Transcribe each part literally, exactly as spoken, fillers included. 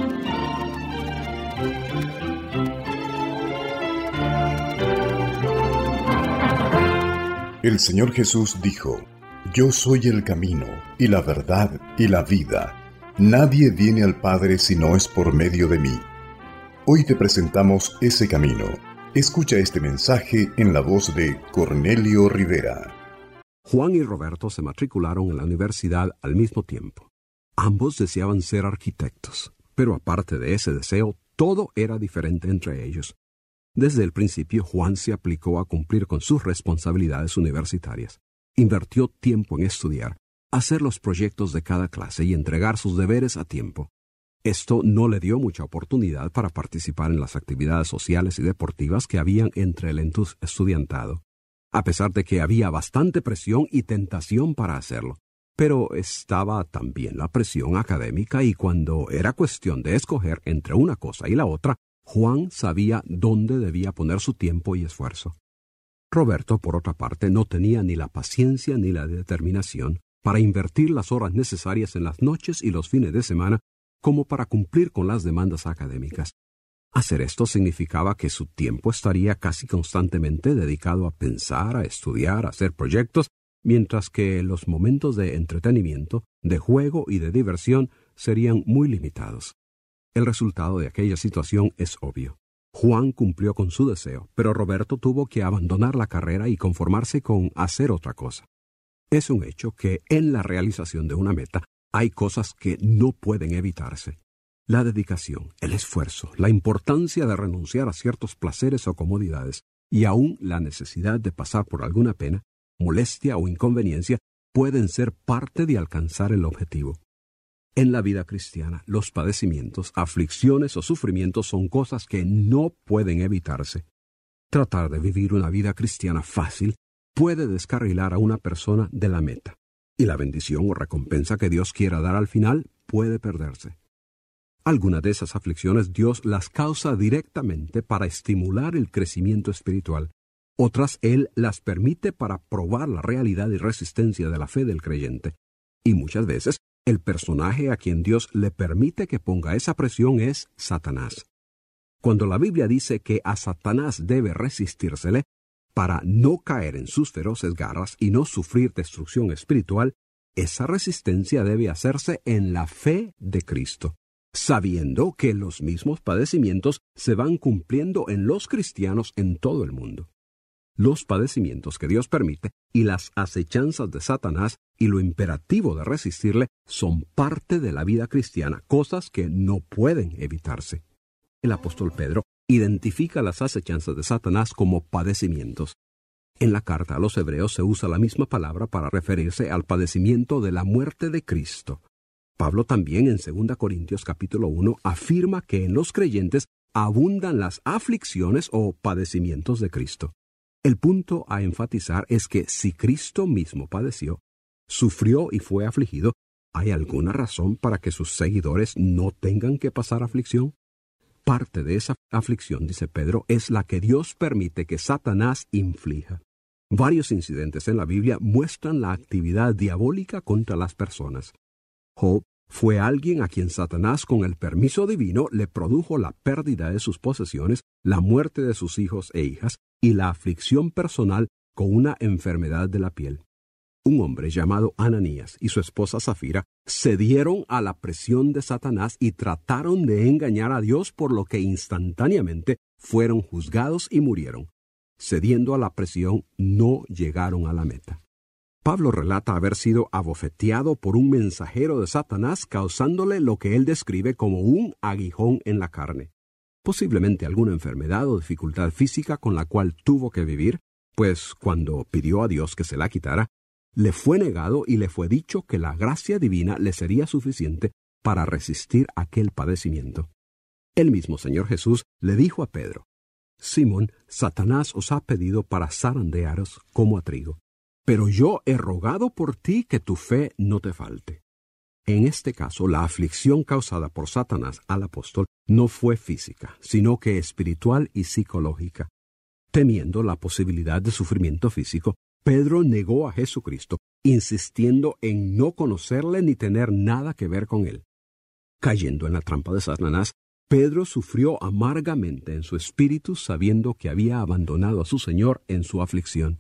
El Señor Jesús dijo: Yo soy el camino, y la verdad, y la vida. Nadie viene al Padre si no es por medio de mí. Hoy te presentamos ese camino. Escucha este mensaje en la voz de Cornelio Rivera. Juan y Roberto se matricularon en la universidad al mismo tiempo. Ambos deseaban ser arquitectos, pero aparte de ese deseo, todo era diferente entre ellos. Desde el principio, Juan se aplicó a cumplir con sus responsabilidades universitarias. Invirtió tiempo en estudiar, hacer los proyectos de cada clase y entregar sus deberes a tiempo. Esto no le dio mucha oportunidad para participar en las actividades sociales y deportivas que habían entre el entus estudiantado, a pesar de que había bastante presión y tentación para hacerlo. Pero estaba también la presión académica, y cuando era cuestión de escoger entre una cosa y la otra, Juan sabía dónde debía poner su tiempo y esfuerzo. Roberto, por otra parte, no tenía ni la paciencia ni la determinación para invertir las horas necesarias en las noches y los fines de semana como para cumplir con las demandas académicas. Hacer esto significaba que su tiempo estaría casi constantemente dedicado a pensar, a estudiar, a hacer proyectos, mientras que los momentos de entretenimiento, de juego y de diversión serían muy limitados. El resultado de aquella situación es obvio. Juan cumplió con su deseo, pero Roberto tuvo que abandonar la carrera y conformarse con hacer otra cosa. Es un hecho que en la realización de una meta hay cosas que no pueden evitarse. La dedicación, el esfuerzo, la importancia de renunciar a ciertos placeres o comodidades, y aún la necesidad de pasar por alguna pena, molestia o inconveniencia pueden ser parte de alcanzar el objetivo. En la vida cristiana, los padecimientos, aflicciones o sufrimientos son cosas que no pueden evitarse. Tratar de vivir una vida cristiana fácil puede descarrilar a una persona de la meta, y la bendición o recompensa que Dios quiera dar al final puede perderse. Algunas de esas aflicciones Dios las causa directamente para estimular el crecimiento espiritual. Otras Él las permite para probar la realidad y resistencia de la fe del creyente. Y muchas veces, el personaje a quien Dios le permite que ponga esa presión es Satanás. Cuando la Biblia dice que a Satanás debe resistírsele para no caer en sus feroces garras y no sufrir destrucción espiritual, esa resistencia debe hacerse en la fe de Cristo, sabiendo que los mismos padecimientos se van cumpliendo en los cristianos en todo el mundo. Los padecimientos que Dios permite y las acechanzas de Satanás y lo imperativo de resistirle son parte de la vida cristiana, cosas que no pueden evitarse. El apóstol Pedro identifica las acechanzas de Satanás como padecimientos. En la carta a los Hebreos se usa la misma palabra para referirse al padecimiento de la muerte de Cristo. Pablo también en segunda Corintios capítulo uno afirma que en los creyentes abundan las aflicciones o padecimientos de Cristo. El punto a enfatizar es que si Cristo mismo padeció, sufrió y fue afligido, ¿hay alguna razón para que sus seguidores no tengan que pasar aflicción? Parte de esa aflicción, dice Pedro, es la que Dios permite que Satanás inflija. Varios incidentes en la Biblia muestran la actividad diabólica contra las personas. Job fue alguien a quien Satanás, con el permiso divino, le produjo la pérdida de sus posesiones, la muerte de sus hijos e hijas y la aflicción personal con una enfermedad de la piel. Un hombre llamado Ananías y su esposa Zafira cedieron a la presión de Satanás y trataron de engañar a Dios, por lo que instantáneamente fueron juzgados y murieron. Cediendo a la presión, no llegaron a la meta. Pablo relata haber sido abofeteado por un mensajero de Satanás, causándole lo que él describe como un aguijón en la carne. Posiblemente alguna enfermedad o dificultad física con la cual tuvo que vivir, pues cuando pidió a Dios que se la quitara, le fue negado y le fue dicho que la gracia divina le sería suficiente para resistir aquel padecimiento. El mismo Señor Jesús le dijo a Pedro: Simón, Satanás os ha pedido para zarandearos como a trigo, pero yo he rogado por ti que tu fe no te falte. En este caso, la aflicción causada por Satanás al apóstol no fue física, sino que espiritual y psicológica. Temiendo la posibilidad de sufrimiento físico, Pedro negó a Jesucristo, insistiendo en no conocerle ni tener nada que ver con él. Cayendo en la trampa de Satanás, Pedro sufrió amargamente en su espíritu sabiendo que había abandonado a su Señor en su aflicción.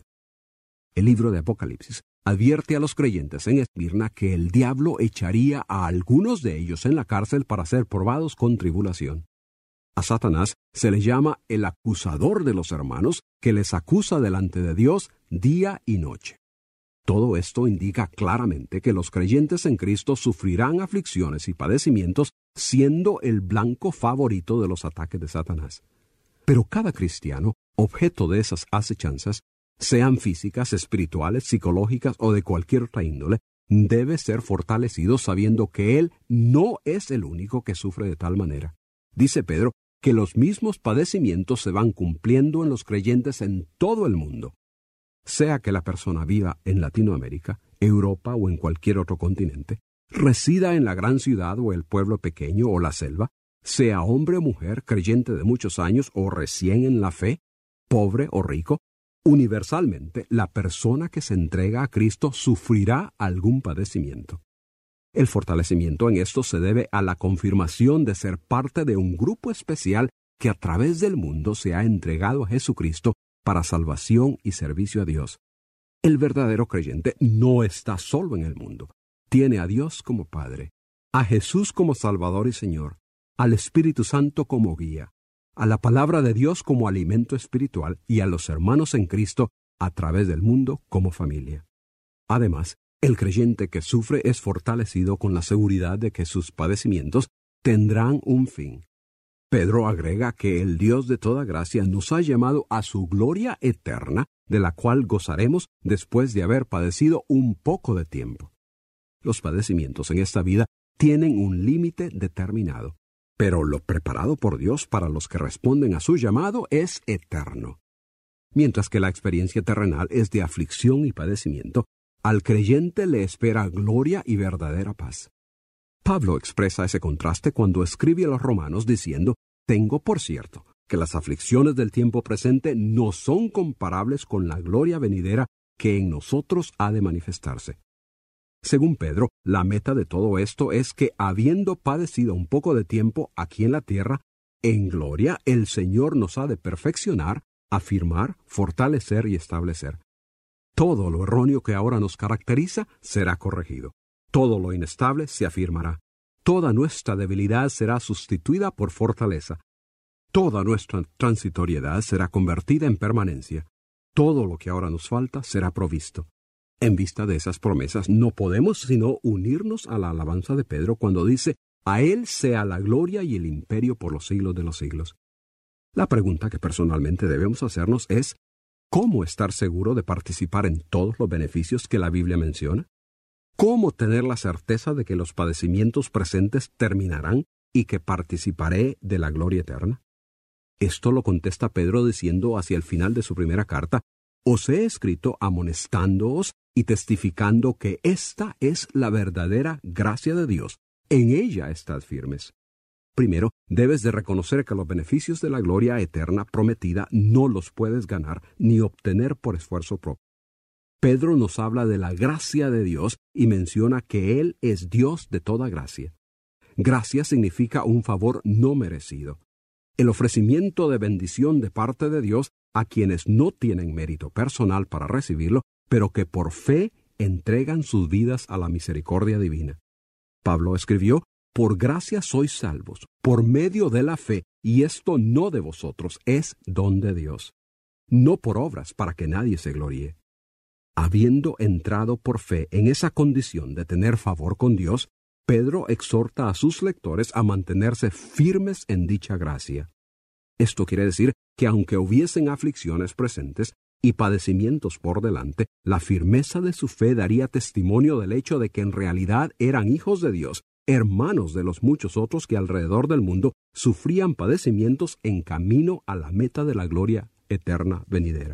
El libro de Apocalipsis advierte a los creyentes en Esmirna que el diablo echaría a algunos de ellos en la cárcel para ser probados con tribulación. A Satanás se le llama el acusador de los hermanos, que les acusa delante de Dios día y noche. Todo esto indica claramente que los creyentes en Cristo sufrirán aflicciones y padecimientos, siendo el blanco favorito de los ataques de Satanás. Pero cada cristiano, objeto de esas acechanzas, sean físicas, espirituales, psicológicas o de cualquier otra índole, debe ser fortalecido sabiendo que él no es el único que sufre de tal manera. Dice Pedro que los mismos padecimientos se van cumpliendo en los creyentes en todo el mundo. Sea que la persona viva en Latinoamérica, Europa o en cualquier otro continente, resida en la gran ciudad o el pueblo pequeño o la selva, sea hombre o mujer, creyente de muchos años o recién en la fe, pobre o rico, universalmente la persona que se entrega a Cristo sufrirá algún padecimiento. El fortalecimiento en esto se debe a la confirmación de ser parte de un grupo especial que a través del mundo se ha entregado a Jesucristo para salvación y servicio a Dios. El verdadero creyente no está solo en el mundo. Tiene a Dios como Padre, a Jesús como Salvador y Señor, al Espíritu Santo como guía, a la palabra de Dios como alimento espiritual y a los hermanos en Cristo a través del mundo como familia. Además, el creyente que sufre es fortalecido con la seguridad de que sus padecimientos tendrán un fin. Pedro agrega que el Dios de toda gracia nos ha llamado a su gloria eterna, de la cual gozaremos después de haber padecido un poco de tiempo. Los padecimientos en esta vida tienen un límite determinado, pero lo preparado por Dios para los que responden a su llamado es eterno. Mientras que la experiencia terrenal es de aflicción y padecimiento, al creyente le espera gloria y verdadera paz. Pablo expresa ese contraste cuando escribe a los romanos diciendo: «Tengo por cierto que las aflicciones del tiempo presente no son comparables con la gloria venidera que en nosotros ha de manifestarse». Según Pedro, la meta de todo esto es que, habiendo padecido un poco de tiempo aquí en la tierra, en gloria el Señor nos ha de perfeccionar, afirmar, fortalecer y establecer. Todo lo erróneo que ahora nos caracteriza será corregido. Todo lo inestable se afirmará. Toda nuestra debilidad será sustituida por fortaleza. Toda nuestra transitoriedad será convertida en permanencia. Todo lo que ahora nos falta será provisto. En vista de esas promesas, no podemos sino unirnos a la alabanza de Pedro cuando dice: «A Él sea la gloria y el imperio por los siglos de los siglos». La pregunta que personalmente debemos hacernos es: ¿cómo estar seguro de participar en todos los beneficios que la Biblia menciona? ¿Cómo tener la certeza de que los padecimientos presentes terminarán y que participaré de la gloria eterna? Esto lo contesta Pedro diciendo hacia el final de su primera carta: «Os he escrito amonestándoos y testificando que esta es la verdadera gracia de Dios. En ella estad firmes». Primero, debes de reconocer que los beneficios de la gloria eterna prometida no los puedes ganar ni obtener por esfuerzo propio. Pedro nos habla de la gracia de Dios y menciona que Él es Dios de toda gracia. Gracia significa un favor no merecido, el ofrecimiento de bendición de parte de Dios a quienes no tienen mérito personal para recibirlo, pero que por fe entregan sus vidas a la misericordia divina. Pablo escribió: «Por gracia sois salvos, por medio de la fe, y esto no de vosotros, es don de Dios, no por obras para que nadie se gloríe». Habiendo entrado por fe en esa condición de tener favor con Dios, Pedro exhorta a sus lectores a mantenerse firmes en dicha gracia. Esto quiere decir que aunque hubiesen aflicciones presentes y padecimientos por delante, la firmeza de su fe daría testimonio del hecho de que en realidad eran hijos de Dios, hermanos de los muchos otros que alrededor del mundo sufrían padecimientos en camino a la meta de la gloria eterna venidera.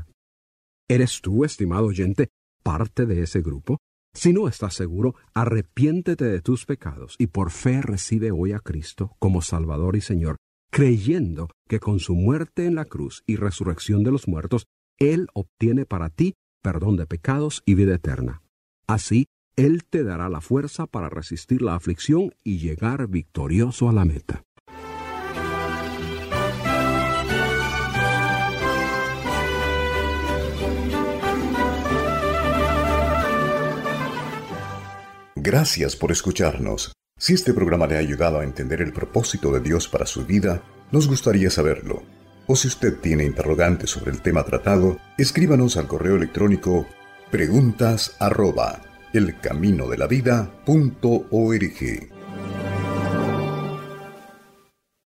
¿Eres tú, estimado oyente, parte de ese grupo? Si no estás seguro, arrepiéntete de tus pecados y por fe recibe hoy a Cristo como Salvador y Señor, creyendo que con su muerte en la cruz y resurrección de los muertos, Él obtiene para ti perdón de pecados y vida eterna. Así, Él te dará la fuerza para resistir la aflicción y llegar victorioso a la meta. Gracias por escucharnos. Si este programa le ha ayudado a entender el propósito de Dios para su vida, nos gustaría saberlo. O si usted tiene interrogantes sobre el tema tratado, escríbanos al correo electrónico preguntas arroba elcaminodelavida punto org.